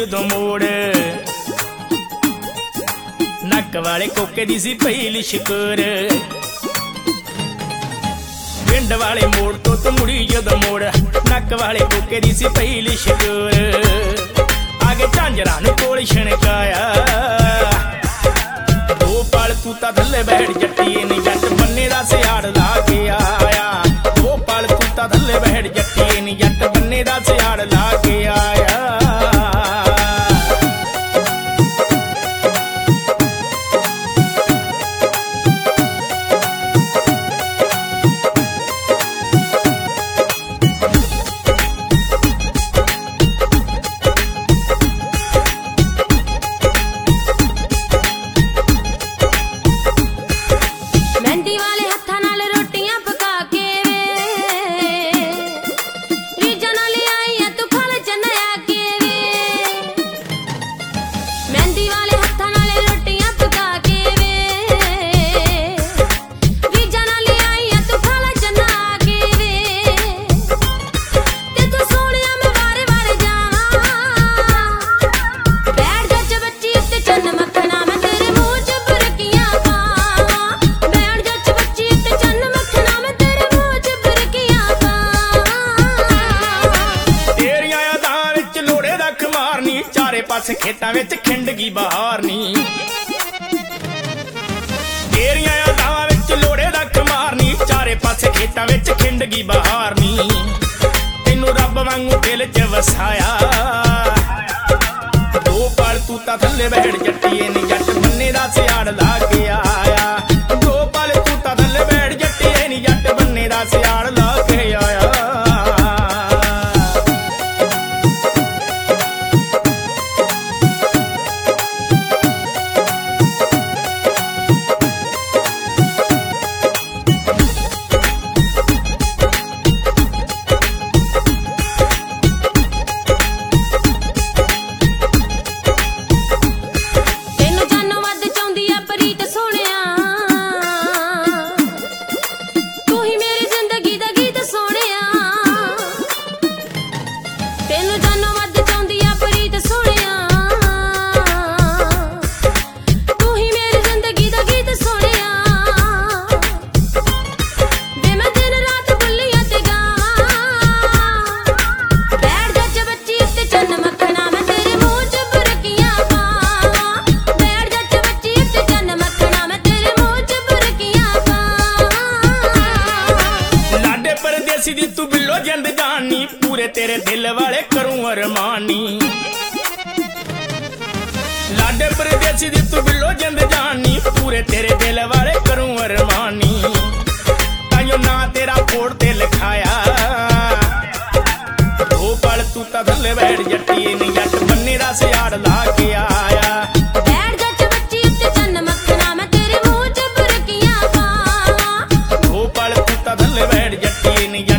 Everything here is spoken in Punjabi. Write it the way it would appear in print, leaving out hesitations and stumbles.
ਜਦੋਂ ਮੋੜ ਨੱਕ ਵਾਲੇ ਕੋਕੇ ਦੀ ਸੀ ਪਹਿਲੀ ਸ਼ਿਕਰ ਪਿੰਡ ਵਾਲੇ ਮੋੜ ਤੋਂ ਤੂੰ ਮੁੜੀ ਜਦੋਂ ਮੋੜ ਨੱਕ ਵਾਲੇ ਕੋਕੇ ਦੀ ਸੀ ਪਹਿਲੀ ਸ਼ਿਕਰ ਆਗੇ ਝਾਂਜਰਾਂ ਨੂੰ ਕੋਲ ਛਣਕਾਇਆ ਦੋ ਪਲ ਤੂੰ ਤਾਂ ਥੱਲੇ ਬੈਠ ਜੱਟੀਏ ਨੀ ਜੱਟ ਬੰਨੇ ਦਾ ਸਿਆੜ ਲਾ ਕੇ ਆਇਆ ਦੋ ਪਲ ਤੂੰ ਤਾਂ ਥੱਲੇ ਬੈਠ ਜੱਟੀਏ ਨੀ ਜੱਟ ਬੰਨੇ ਦਾ ਸਿਆੜ ਲਾ ਕੇ ਆਇਆ ਪਾਸੇ ਖੇਤਾਂ ਵਿੱਚ ਖਿੰਡ ਗਈ ਬਹਾਰ ਨੀ ਤੇਰੀਆਂ ਯਾਦਾਂ ਵਿੱਚ ਲੋੜੇ ਦਾ ਖਮਾਰਨੀ ਚਾਰੇ ਪਾਸੇ ਖੇਤਾਂ ਵਿੱਚ ਖਿੰਡ ਗਈ ਬਹਾਰ ਨੀ ਤੈਨੂੰ ਰੱਬ ਵਾਂਗੂ ਦਿਲ 'ਚ ਵਸਾਇਆ ਦੋ ਪਲ ਤੂੰ ਤਾਂ ਥੱਲੇ ਬੈਠ ਜੱਟੀਏ ਨੀ ਜੱਟ ਬੰਨੇ ਦਾ ਸਿਆੜ ਲਾ ਕੇ ਆਇਆ ਦੋ ਪਲ ਤੂੰ ਤਾਂ ਥੱਲੇ ਬੈਠ ਜੱਟੀਏ ਨੀ ਜੱਟ ਬੰਨੇ ਦਾ ਸਿਆੜ ਲਾ ਕੇ ਆਇਆ ਦੀ ਤੂੰ ਬਿੱਲੋ ਜਿੰਦ ਜਾਨੀ ਪੂਰੇ ਤੇਰੇ ਦਿਲ ਵਾਲੇ ਕਰੂੰ ਅਰਮਾਨੀ ਲਾਡੇ ਪਰਦੇਸੀ ਦੀ ਤੂੰ ਬਿੱਲੋ ਜਿੰਦ ਜਾਨੀ ਪੂਰੇ ਤੇਰੇ ਦਿਲ ਵਾਲੇ ਕਰੂੰ ਅਰਮਾਨੀ ਤਾਈਓ ਨਾ ਤੇਰਾ ਫੋੜ ਤੇ ਲਿਖਾਇਆ ਉਹ ਪਲ ਤੂੰ ਤਾਂ ਥੱਲੇ ਬੈਠ ਜੱਟੀਏ ਨੀ ਜੱਟ ਬੰਨੇ ਦਾ ਸਿਆੜ ਲਾ ਕੇ ਆਇਆ ਬੈਠ ਜੱਟ ਬੱਚੀ ਉੱਤੇ ਚੰਨ ਮੱਖਣਾ ਮੈਂ ਤੇਰੇ ਮੂੰਹ 'ਚ ਬੁਰਕੀਆਂ ਪਾਵਾਂ ਉਹ ਪਲ ਤੂੰ ਤਾਂ ਥੱਲੇ ਬੈਠ ਜੱਟੀਏ ਨੀ